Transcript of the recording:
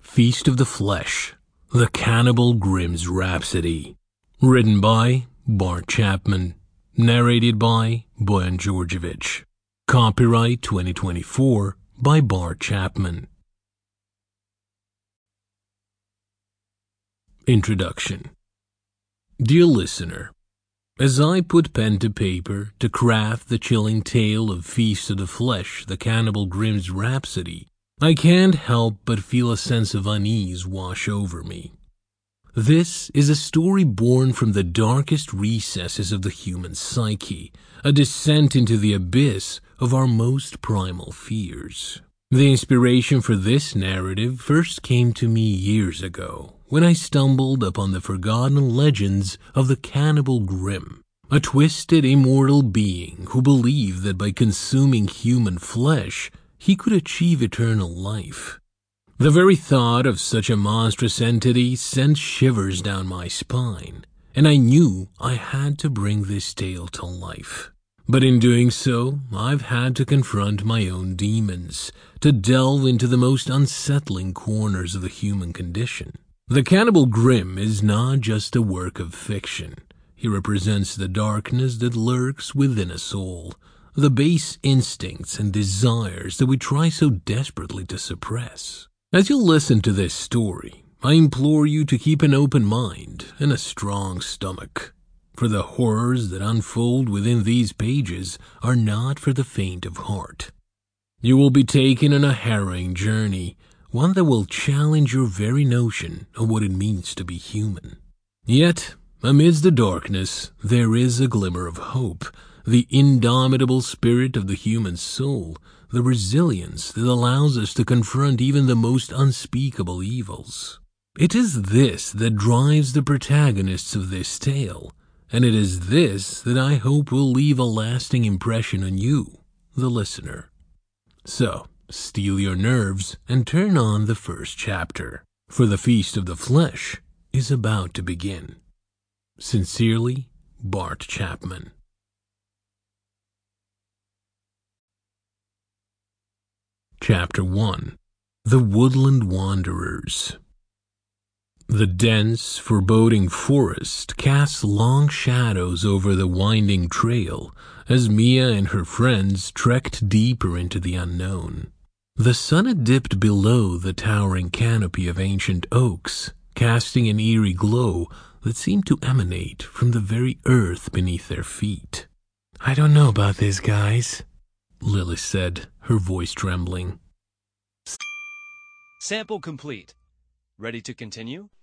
Feast of the Flesh, The Cannibal Grimm's Rhapsody. Written by Bart Chapman. Narrated by Boyan Djordjevic. Copyright 2024 by Bart Chapman. Introduction. Dear listener, as I put pen to paper to craft the chilling tale of Feast of the Flesh, The Cannibal Grimm's Rhapsody, I can't help but feel a sense of unease wash over me. This is a story born from the darkest recesses of the human psyche, a descent into the abyss of our most primal fears. The inspiration for this narrative first came to me years ago, when I stumbled upon the forgotten legends of the Cannibal Grimm, a twisted immortal being who believed that by consuming human flesh, he could achieve eternal life. The very thought of such a monstrous entity sent shivers down my spine, and I knew I had to bring this tale to life. But in doing so, I've had to confront my own demons, to delve into the most unsettling corners of the human condition. The Cannibal Grimm is not just a work of fiction. He represents the darkness that lurks within us all, the base instincts and desires that we try so desperately to suppress. As you listen to this story, I implore you to keep an open mind and a strong stomach, for the horrors that unfold within these pages are not for the faint of heart. You will be taken on a harrowing journey, one that will challenge your very notion of what it means to be human. Yet, amidst the darkness, there is a glimmer of hope, the indomitable spirit of the human soul, the resilience that allows us to confront even the most unspeakable evils. It is this that drives the protagonists of this tale, and it is this that I hope will leave a lasting impression on you, the listener. So, steel your nerves and turn on the first chapter, for the Feast of the Flesh is about to begin. Sincerely, Bart Chapman. Chapter 1. The Woodland Wanderers. The dense, foreboding forest casts long shadows over the winding trail as Mia and her friends trekked deeper into the unknown. The sun had dipped below the towering canopy of ancient oaks, casting an eerie glow that seemed to emanate from the very earth beneath their feet. "I don't know about this, guys," Lily said, her voice trembling. Sample complete. Ready to continue?